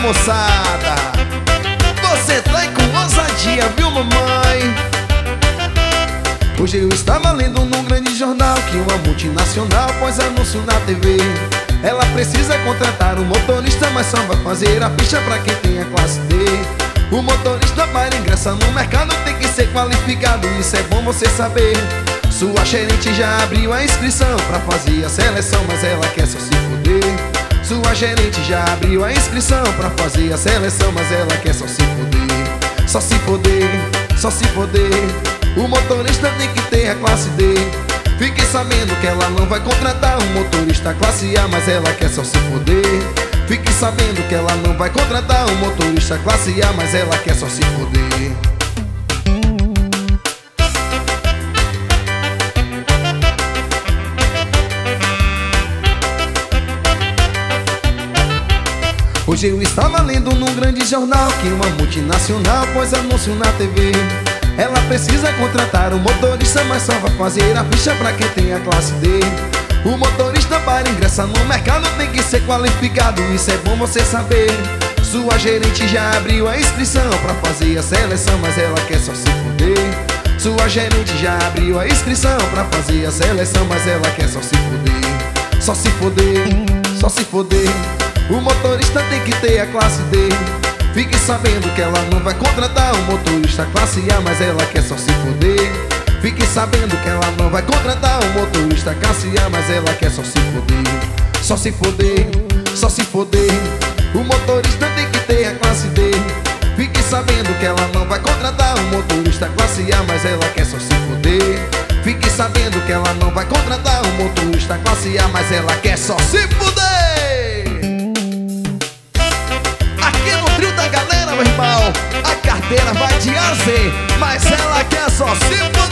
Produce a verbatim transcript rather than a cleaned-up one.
moçada. Você trai com ousadia, viu, mamãe? Hoje eu estava lendo num grande jornal que uma multinacional pôs anúncio na T V. Ela precisa contratar um motorista, mas só vai fazer a ficha pra quem tem a classe D. O motorista para ingressar no mercado tem que ser qualificado, isso é bom você saber. Sua gerente já abriu a inscrição pra fazer a seleção, mas ela quer só se foder. Sua gerente já abriu a inscrição pra fazer a seleção, mas ela quer só se foder. Só se foder, só se foder. O motorista tem que ter a classe D. Fique sabendo que ela não vai contratar um motorista classe A, mas ela quer só se foder. Fique sabendo que ela não vai contratar um motorista classe A, mas ela quer só se foder. Hoje eu estava lendo num grande jornal que uma multinacional pôs anúncio na T V. Ela precisa contratar um motorista, mas só vai fazer a ficha pra quem tem a classe D. O motorista para ingressar no mercado tem que ser qualificado, isso é bom você saber. Sua gerente já abriu a inscrição pra fazer a seleção, mas ela quer só se foder. Sua gerente já abriu a inscrição pra fazer a seleção, mas ela quer só se foder. Só se foder, só se foder. O motorista tem que ter a classe D. Fique sabendo que ela não vai contratar um motorista classe A, mas ela quer só se foder. Fique sabendo que ela não vai contratar um motorista classe A, mas ela quer só se foder. Só se foder, só se foder. O motorista tem que ter a classe D. Fique sabendo que ela não vai contratar um motorista classe A, mas ela quer só se foder. Fique sabendo que ela não vai contratar um motorista classe A, mas ela quer só se foder. Meu irmão, a carteira vai de A a Z, mas ela quer só se